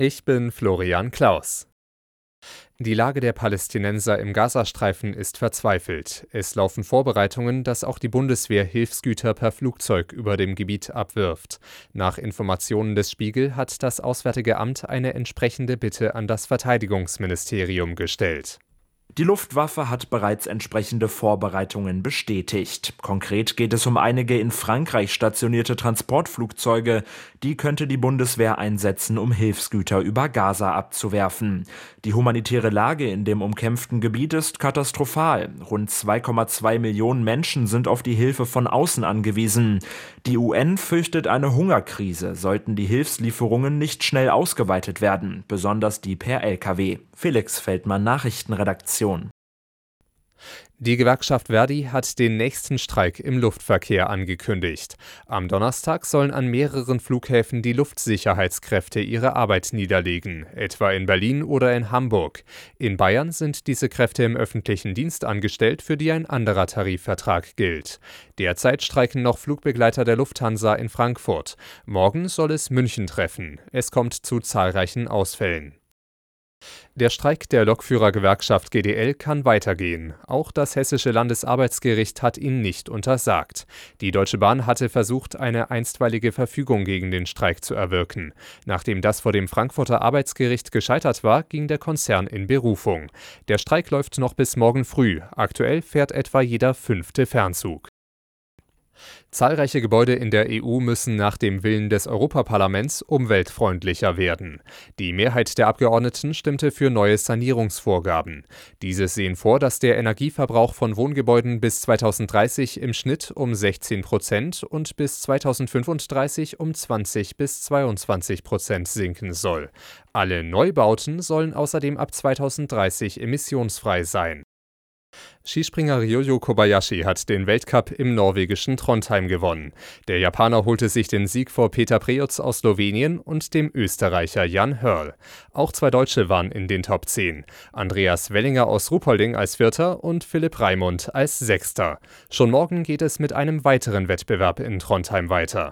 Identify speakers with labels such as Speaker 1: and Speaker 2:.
Speaker 1: Ich bin Florian Klaus. Die Lage der Palästinenser im Gazastreifen ist verzweifelt. Es laufen Vorbereitungen, dass auch die Bundeswehr Hilfsgüter per Flugzeug über dem Gebiet abwirft. Nach Informationen des Spiegel hat das Auswärtige Amt eine entsprechende Bitte an das Verteidigungsministerium gestellt.
Speaker 2: Die Luftwaffe hat bereits entsprechende Vorbereitungen bestätigt. Konkret geht es um einige in Frankreich stationierte Transportflugzeuge. Die könnte die Bundeswehr einsetzen, um Hilfsgüter über Gaza abzuwerfen. Die humanitäre Lage in dem umkämpften Gebiet ist katastrophal. Rund 2,2 Millionen Menschen sind auf die Hilfe von außen angewiesen. Die UN fürchtet eine Hungerkrise, sollten die Hilfslieferungen nicht schnell ausgeweitet werden, besonders die per Lkw. Felix Feldmann, Nachrichtenredaktion.
Speaker 1: Die Gewerkschaft Verdi hat den nächsten Streik im Luftverkehr angekündigt. Am Donnerstag sollen an mehreren Flughäfen die Luftsicherheitskräfte ihre Arbeit niederlegen, etwa in Berlin oder in Hamburg. In Bayern sind diese Kräfte im öffentlichen Dienst angestellt, für die ein anderer Tarifvertrag gilt. Derzeit streiken noch Flugbegleiter der Lufthansa in Frankfurt. Morgen soll es München treffen. Es kommt zu zahlreichen Ausfällen. Der Streik der Lokführergewerkschaft GDL kann weitergehen. Auch das Hessische Landesarbeitsgericht hat ihn nicht untersagt. Die Deutsche Bahn hatte versucht, eine einstweilige Verfügung gegen den Streik zu erwirken. Nachdem das vor dem Frankfurter Arbeitsgericht gescheitert war, ging der Konzern in Berufung. Der Streik läuft noch bis morgen früh. Aktuell fährt etwa jeder 5. Fernzug. Zahlreiche Gebäude in der EU müssen nach dem Willen des Europaparlaments umweltfreundlicher werden. Die Mehrheit der Abgeordneten stimmte für neue Sanierungsvorgaben. Diese sehen vor, dass der Energieverbrauch von Wohngebäuden bis 2030 im Schnitt um 16% und bis 2035 um 20-22% sinken soll. Alle Neubauten sollen außerdem ab 2030 emissionsfrei sein. Skispringer Ryoyo Kobayashi hat den Weltcup im norwegischen Trondheim gewonnen. Der Japaner holte sich den Sieg vor Peter Preutz aus Slowenien und dem Österreicher Jan Hörl. Auch 2 Deutsche waren in den Top 10. Andreas Wellinger aus Ruhpolding als 4. und Philipp Raimund als 6. Schon morgen geht es mit einem weiteren Wettbewerb in Trondheim weiter.